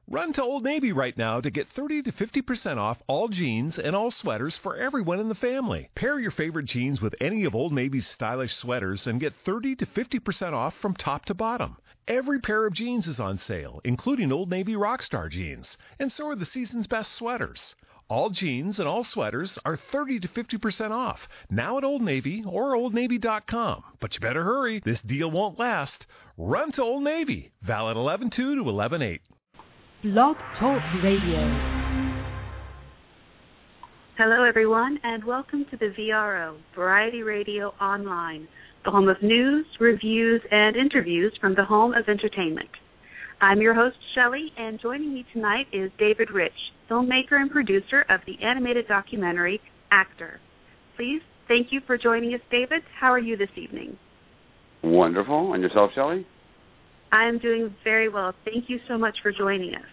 Run to Old Navy right now to get 30 to 50% off all jeans and all sweaters for everyone in the family. Pair your favorite jeans with any of Old Navy's stylish sweaters and get 30 to 50% off from top to bottom. Every pair of jeans is on sale, including Old Navy Rockstar jeans, and so are the season's best sweaters. All jeans and all sweaters are 30 to 50% off, now at Old Navy or OldNavy.com. But you better hurry, this deal won't last. Run to Old Navy, valid 11/2 to 11/8. Blog Talk Radio. Hello, everyone, and welcome to the VRO, Variety Radio Online, the home of news, reviews, and interviews from the home of entertainment. I'm your host, Shelley, and joining me tonight is David Rich, filmmaker and producer of the animated documentary, Actor. Please, thank you for joining us, David. How are you this evening? Wonderful. And yourself, Shelley? I'm doing very well. Thank you so much for joining us.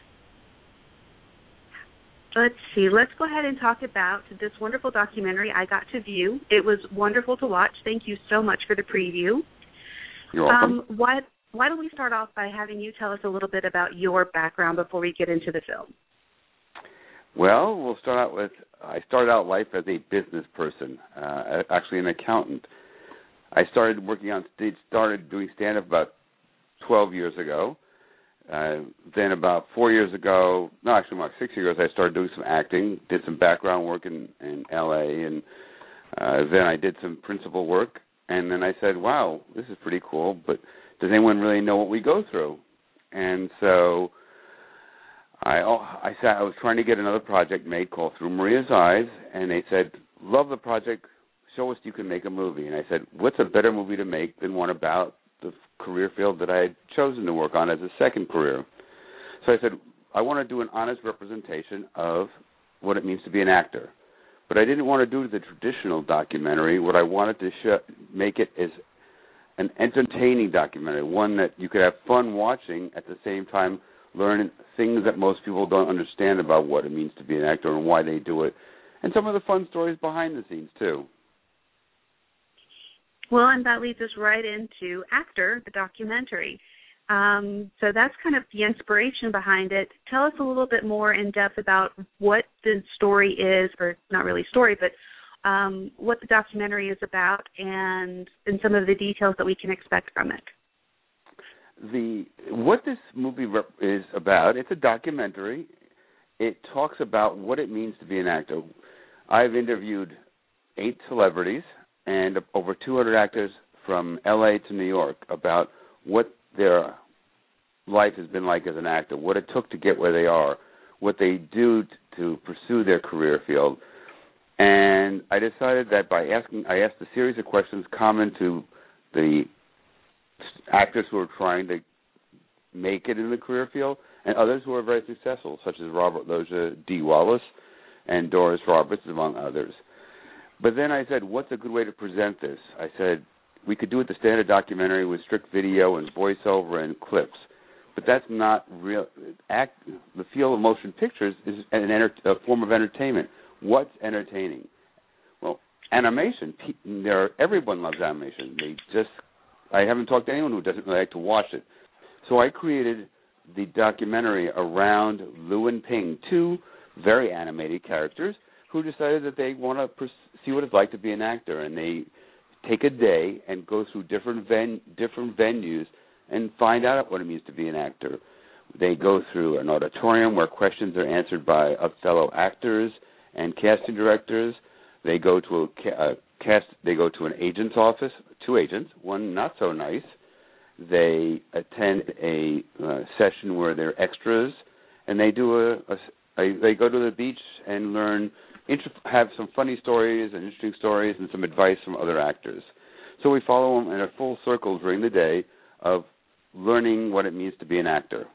Let's see. Let's go ahead and talk about this wonderful documentary I got to view. It was wonderful to watch. Thank you so much for the preview. You're welcome. Why don't we start off by having you tell us a little bit about your background before we get into the film? Well, we'll start out with, I started out life as a business person, actually an accountant. I started working on stage, started doing stand-up about 12 years ago. Then about 4 years ago, no, actually about 6 years ago, I started doing some acting, did some background work in L.A., and then I did some principal work, and then I said, wow, this is pretty cool, but does anyone really know what we go through? And so I was trying to get another project made called Through Maria's Eyes, and they said, love the project, show us you can make a movie. And I said, what's a better movie to make than one about the career field that I had chosen to work on as a second career? So I said, I want to do an honest representation of what it means to be an actor. But I didn't want to do the traditional documentary. What I wanted to make it is an entertaining documentary, one that you could have fun watching at the same time learn things that most people don't understand about what it means to be an actor and why they do it, and some of the fun stories behind the scenes, too. Well, and that leads us right into Actor, the documentary. So that's kind of the inspiration behind it. Tell us a little bit more in depth about what the story is, or not really story, but what the documentary is about and some of the details that we can expect from it. What this movie is about, it's a documentary. It talks about what it means to be an actor. I've interviewed 8 celebrities and over 200 actors from L.A. to New York about what their life has been like as an actor, what it took to get where they are, what they do to pursue their career field. And I decided that I asked a series of questions common to the actors who are trying to make it in the career field and others who are very successful, such as Robert Loggia, Dee Wallace, and Doris Roberts, among others. But then I said, what's a good way to present this? I said, we could do it the standard documentary with strict video and voiceover and clips. But that's not real. The field of motion pictures is a form of entertainment. What's entertaining? Well, animation. Everyone loves animation. I haven't talked to anyone who doesn't really like to watch it. So I created the documentary around Lu and Ping, 2 very animated characters who decided that they want to see what it's like to be an actor, and they take a day and go through different venues and find out what it means to be an actor. They go through an auditorium where questions are answered by fellow actors and casting directors. They go to They go to an agent's office, 2 agents, one not so nice. They attend a session where they're extras, and they do they go to the beach and have some funny stories and interesting stories and some advice from other actors. So we follow them in a full circle during the day of learning what it means to be an actor.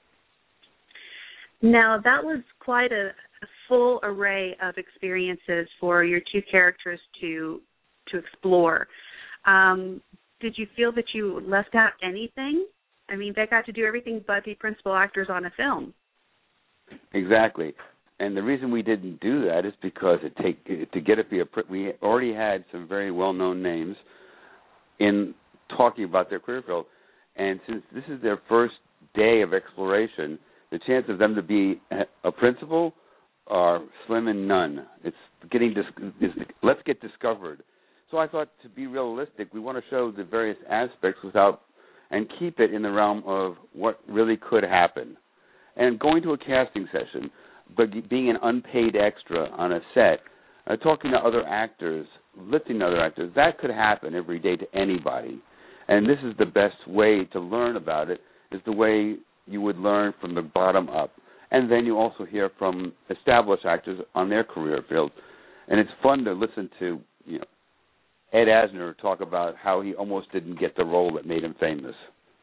Now, that was quite a full array of experiences for your 2 characters to explore. Did you feel that you left out anything? I mean, they got to do everything but be principal actors on a film. Exactly. And the reason we didn't do that is because we already had some very well-known names in talking about their career field. And since this is their first day of exploration, the chance of them to be a principal are slim and none. It's let's get discovered. So I thought, to be realistic, we want to show the various aspects and keep it in the realm of what really could happen. And going to a casting session, but being an unpaid extra on a set, talking to other actors, lifting other actors, that could happen every day to anybody. And this is the best way to learn about it, is the way you would learn from the bottom up. And then you also hear from established actors on their career field. And it's fun to listen to, Ed Asner talk about how he almost didn't get the role that made him famous.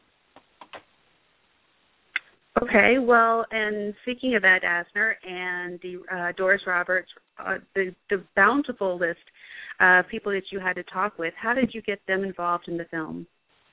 Okay, well, and speaking of Ed Asner and the Doris Roberts, the bountiful list of people that you had to talk with, how did you get them involved in the film?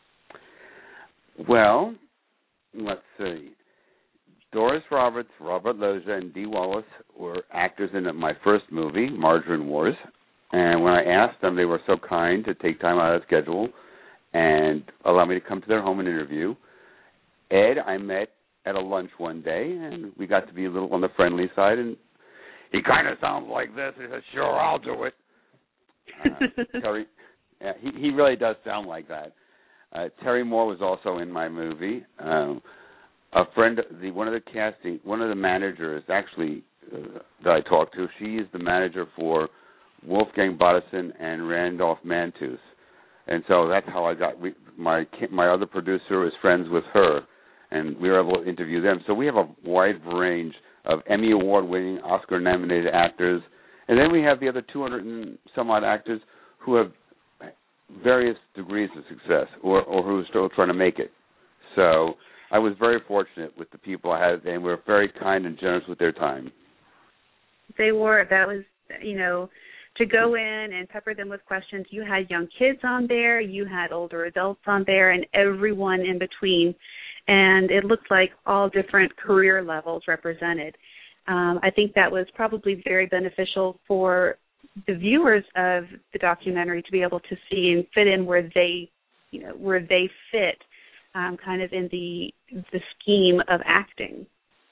Well, let's see. Doris Roberts, Robert Loggia, and Dee Wallace were actors in my first movie, Margarine Wars. And when I asked them, they were so kind to take time out of their schedule and allow me to come to their home and interview. Ed, I met at a lunch one day, and we got to be a little on the friendly side, and he kind of sounds like this. He said, "Sure, I'll do it." Terry, he really does sound like that. Terry Moore was also in my movie. A friend, one of the managers, actually, that I talked to, she is the manager for Wolfgang Bodison and Randolph Mantus, and so that's how I got my other producer is friends with her, and we were able to interview them. So we have a wide range of Emmy Award-winning, Oscar-nominated actors, and then we have the other 200 and some odd actors who have various degrees of success or who are still trying to make it. So I was very fortunate with the people I had, and were very kind and generous with their time. They were. That was, to go in and pepper them with questions. You had young kids on there, you had older adults on there, and everyone in between. And it looked like all different career levels represented. I think that was probably very beneficial for the viewers of the documentary to be able to see and fit in where they fit, kind of in the scheme of acting.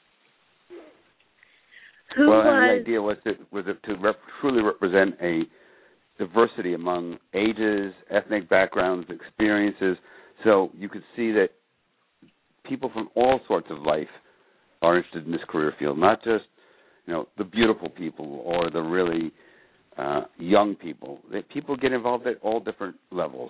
The idea was to truly represent a diversity among ages, ethnic backgrounds, experiences, so you could see that people from all sorts of life are interested in this career field, not just the beautiful people or the really young people. That people get involved at all different levels.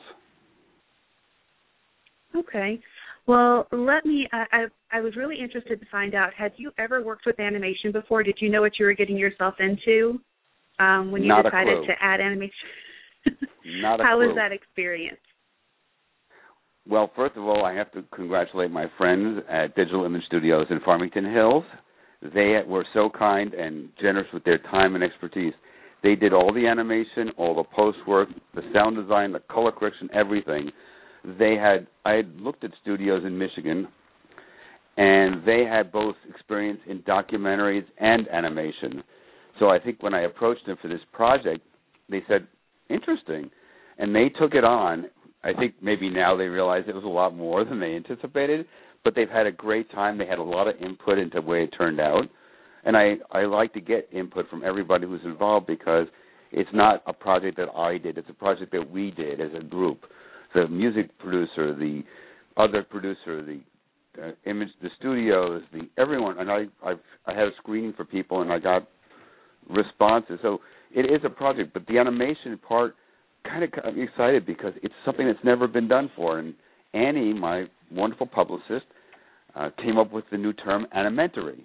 Okay. Well, I was really interested to find out, had you ever worked with animation before? Did you know what you were getting yourself into when you decided to add animation? Not a clue. How was that experience? Well, first of all, I have to congratulate my friends at Digital Image Studios in Farmington Hills. They were so kind and generous with their time and expertise. They did all the animation, all the post work, the sound design, the color correction, everything. I had looked at studios in Michigan, and they had both experience in documentaries and animation. So I think when I approached them for this project, they said, interesting. And they took it on. I think maybe now they realize it was a lot more than they anticipated, but they've had a great time. They had a lot of input into the way it turned out. And I like to get input from everybody who's involved, because it's not a project that I did. It's a project that we did as a group. The music producer, the other producer, the image, the studios, everyone. And I had a screening for people, and I got responses. So it is a project, but the animation part kind of got me excited because it's something that's never been done before. And Annie, my wonderful publicist, came up with the new term animentary.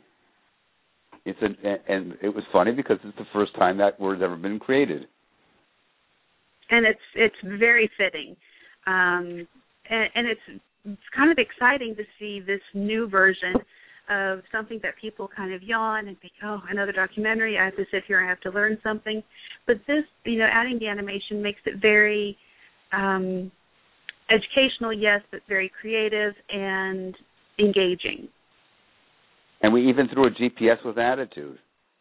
And it was funny because it's the first time that word's ever been created. And it's very fitting. And it's kind of exciting to see this new version of something that people kind of yawn and think, oh, another documentary, I have to sit here and I have to learn something. But this, adding the animation makes it very educational, yes, but very creative and engaging. And we even threw a GPS with attitude.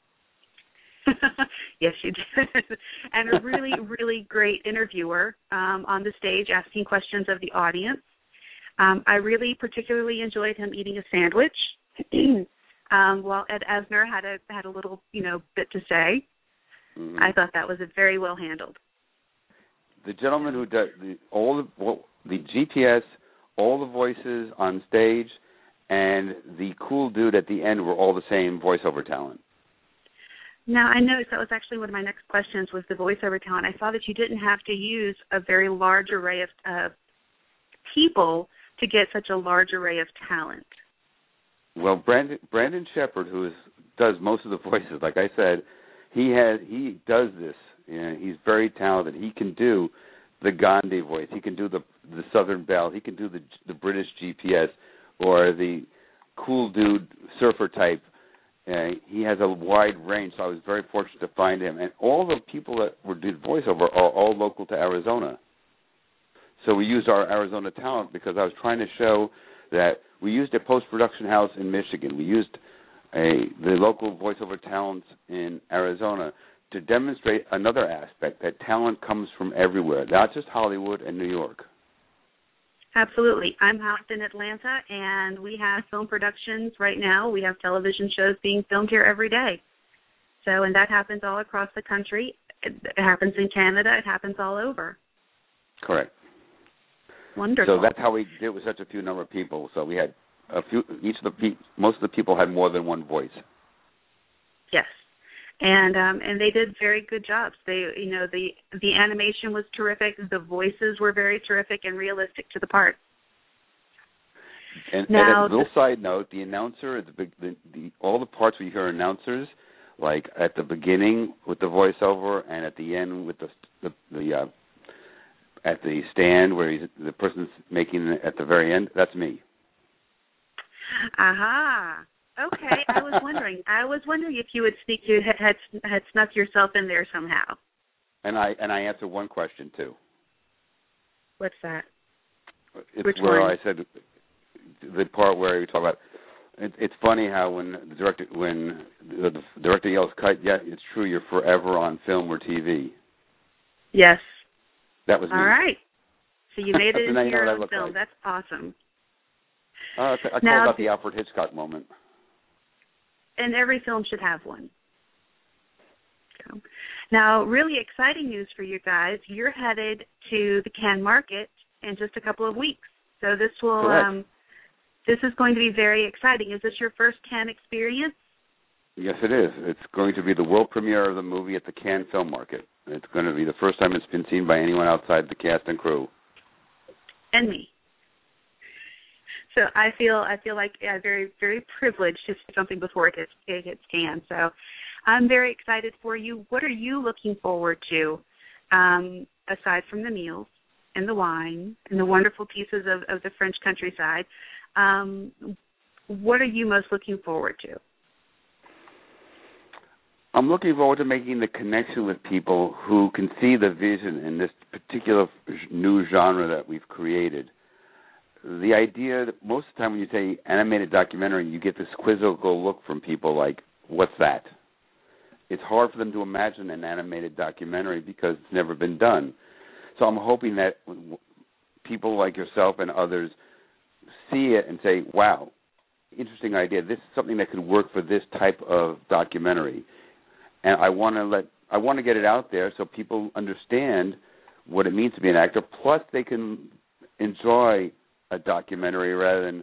Yes, you did. And a really, really great interviewer on the stage asking questions of the audience. I really particularly enjoyed him eating a sandwich. while Ed Asner had a little, bit to say. Mm-hmm. I thought that was very well handled. The gentleman who does the GPS, all the voices on stage, and the cool dude at the end were all the same voiceover talent. Now, I noticed that was actually one of my next questions was the voiceover talent. I saw that you didn't have to use a very large array of people to get such a large array of talent. Well, Brandon Shepard, who does most of the voices, like I said, he does this. He's very talented. He can do the Gandhi voice. He can do the Southern Belle. He can do the British GPS or the cool dude surfer type. He has a wide range, so I was very fortunate to find him. And all the people that did voiceover are all local to Arizona. So we used our Arizona talent because I was trying to show that we used a post-production house in Michigan. We used the local voiceover talents in Arizona to demonstrate another aspect, that talent comes from everywhere, not just Hollywood and New York. Absolutely. I'm housed in Atlanta, and we have film productions right now. We have television shows being filmed here every day. So, and that happens all across the country. It happens in Canada. It happens all over. Correct. Wonderful. So that's how we did it with such a few number of people. So we had most of the people had more than one voice. Yes. And they did very good jobs. They, the animation was terrific. The voices were very terrific and realistic to the part. And a little side note: the announcer, all the parts where you hear announcers, like at the beginning with the voiceover, and at the end with at the stand where the person's making it at the very end. That's me. Aha. Okay, I was wondering if you had snuck yourself in there somehow. And I answered one question too. What's that? It's Which where one? I said the part where you talk about. It's funny how when the director yells "cut," yeah, it's true. You're forever on film or TV. Yes. That was me. All right. So you made it into your own film. Like. That's awesome. I call that the Alfred Hitchcock moment. And every film should have one. So, now, really exciting news for you guys. You're headed to the Cannes Market in just a couple of weeks. So this is going to be very exciting. Is this your first Cannes experience? Yes, it is. It's going to be the world premiere of the movie at the Cannes Film Market. It's going to be the first time it's been seen by anyone outside the cast and crew. And me. So I feel like very, very privileged to see something before it gets canned. So I'm very excited for you. What are you looking forward to, aside from the meals and the wine and the wonderful pieces of the French countryside? What are you most looking forward to? I'm looking forward to making the connection with people who can see the vision in this particular new genre that we've created. The idea that most of the time when you say animated documentary, you get this quizzical look from people like, what's that? It's hard for them to imagine an animated documentary because it's never been done. So I'm hoping that people like yourself and others see it and say, wow, interesting idea. This is something that could work for this type of documentary. And I want to get it out there so people understand what it means to be an actor, plus they can enjoy a documentary rather than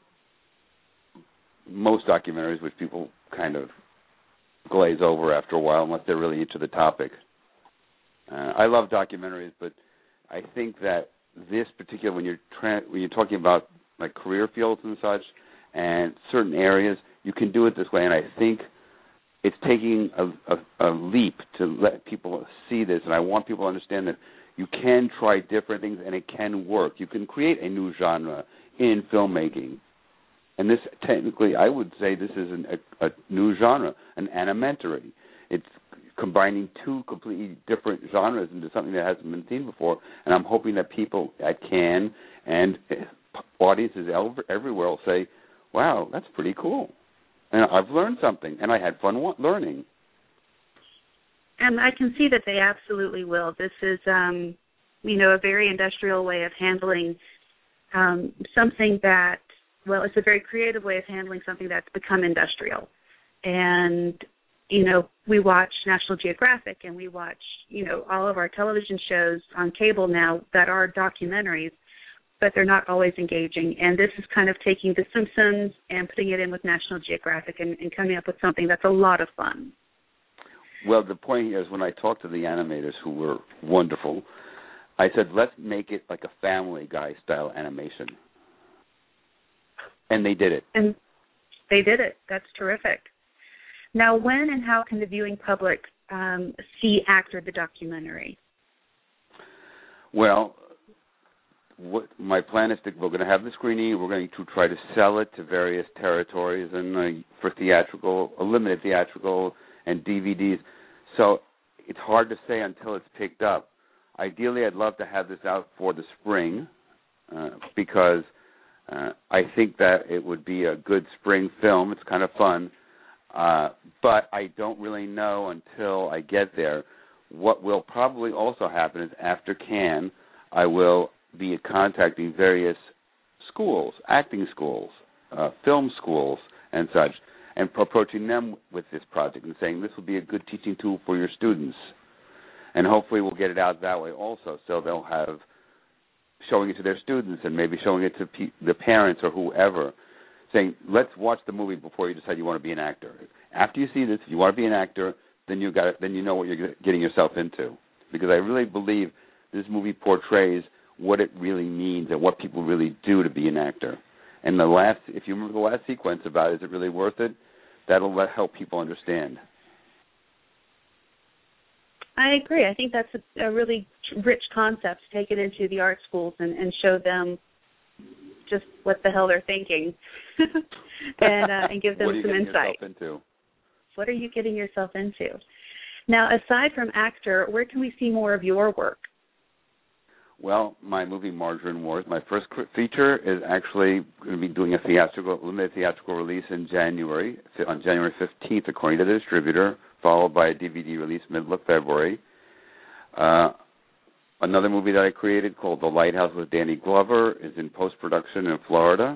most documentaries, which people kind of glaze over after a while unless they're really into the topic. I love documentaries, but I think that this particular, when you're talking about like career fields and such and certain areas, you can do it this way, and I think it's taking a leap to let people see this, and I want people to understand that you can try different things and it can work. You can create a new genre in filmmaking. And this, technically, I would say this is a new genre, an animatory. It's combining two completely different genres into something that hasn't been seen before, and I'm hoping that people at Cannes and audiences everywhere will say, wow, that's pretty cool. And I've learned something, and I had fun learning. And I can see that they absolutely will. This is, a very industrial way of handling something that well, it's a very creative way of handling something that's become industrial. And, we watch National Geographic and we watch, all of our television shows on cable now that are documentaries, but they're not always engaging. And this is kind of taking The Simpsons and putting it in with National Geographic and coming up with something that's a lot of fun. Well, the point here is when I talked to the animators, who were wonderful, I said, let's make it like a Family Guy style animation. And they did it. And they did it. That's terrific. Now, when and how can the viewing public see Actor, the documentary? Well, my plan is we're going to have the screening. We're going to try to sell it to various territories and for theatrical, limited theatrical and DVDs. So it's hard to say until it's picked up. Ideally, I'd love to have this out for the spring because I think that it would be a good spring film. It's kind of fun. But I don't really know until I get there. What will probably also happen is after Cannes, I will be contacting various schools, acting schools, film schools, and such, and approaching them with this project and saying this will be a good teaching tool for your students. And hopefully we'll get it out that way also, so they'll have showing it to their students and maybe showing it to the parents or whoever, saying, let's watch the movie before you decide you want to be an actor. After you see this, if you want to be an actor, then you know what you're getting yourself into. Because I really believe this movie portrays what it really means and what people really do to be an actor. And if you remember the last sequence about is it really worth it, that'll help people understand. I agree. I think that's a really rich concept to take it into the art schools and show them just what the hell they're thinking and give them some insight. What are you getting yourself into? Now, aside from Actor, where can we see more of your work? Well, my movie Margarine Wars, my first feature, is actually going to be doing a limited theatrical release in January, on January 15th, according to the distributor, followed by a DVD release middle of February. Another movie that I created called The Lighthouse with Danny Glover is in post-production in Florida.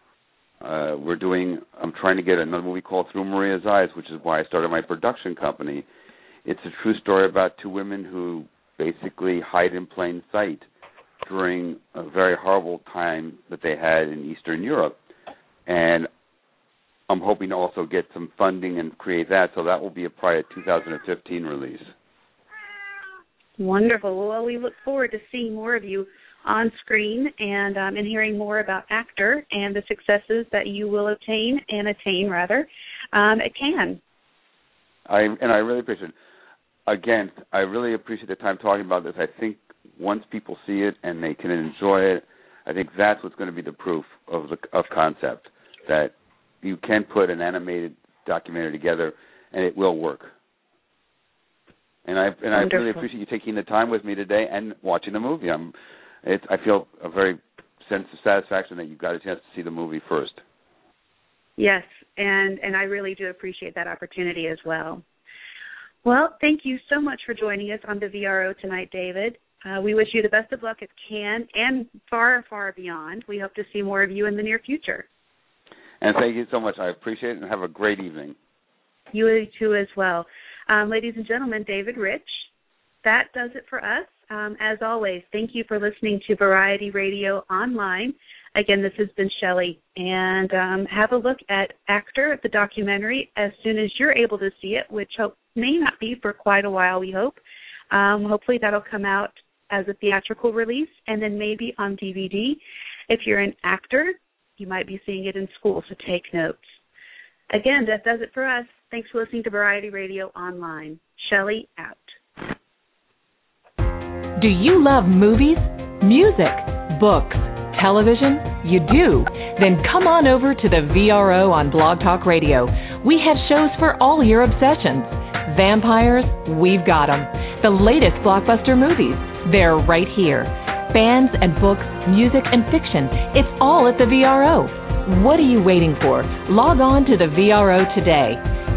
I'm trying to get another movie called Through Maria's Eyes, which is why I started my production company. It's a true story about two women who basically hide in plain sight during a very horrible time that they had in Eastern Europe. And I'm hoping to also get some funding and create that, so that will be a prior 2015 release. Wonderful. Well, we look forward to seeing more of you on screen and hearing more about Actor and the successes that you will attain at Cannes. I really appreciate it. Again, I really appreciate the time talking about this. I think once people see it and they can enjoy it, I think that's what's going to be the proof of concept, that you can put an animated documentary together and it will work. And I really appreciate you taking the time with me today and watching the movie. I feel a very sense of satisfaction that you got a chance to see the movie first. Yes, and I really do appreciate that opportunity as well. Well, thank you so much for joining us on the VRO tonight, David. We wish you the best of luck at Cannes and far, far beyond. We hope to see more of you in the near future. And thank you so much. I appreciate it, and have a great evening. You too as well. Ladies and gentlemen, David Rich, that does it for us. As always, thank you for listening to Variety Radio Online. Again, this has been Shelley. And have a look at Actor, the documentary, as soon as you're able to see it, which may not be for quite a while, we hope. Hopefully that'll come out as a theatrical release and then maybe on DVD. If you're an actor, you might be seeing it in school, so take notes. Again, that does it for us. Thanks for listening to Variety Radio Online. Shelley out. Do you love movies, music, books, television? You do? Then come on over to the VRO on Blog Talk Radio. We have shows for all your obsessions. Vampires, we've got them. The latest blockbuster movies, they're right here. Bands and books, music and fiction, it's all at the VRO. What are you waiting for? Log on to the VRO today.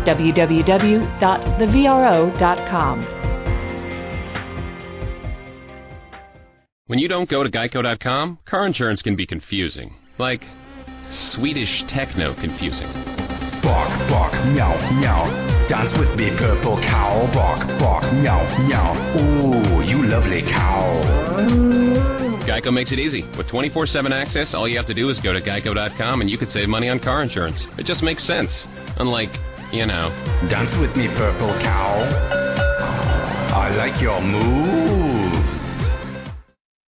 www.thevro.com. When you don't go to Geico.com, car insurance can be confusing. Like, Swedish techno confusing. Bark, bark, meow, meow. Dance with me, purple cow. Bark, bark, meow, meow. Ooh, you lovely cow. Geico makes it easy. With 24/7 access, all you have to do is go to geico.com and you could save money on car insurance. It just makes sense. Unlike, you know. Dance with me, purple cow. I like your moves.